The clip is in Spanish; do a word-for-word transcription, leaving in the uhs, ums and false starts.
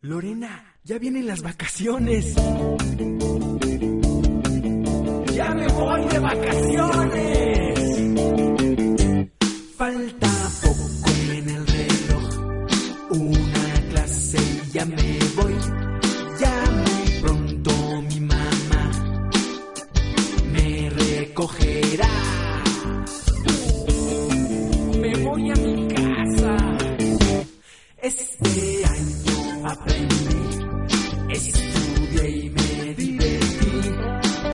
Lorena, ya vienen las vacaciones. ¡Ya me voy de vacaciones!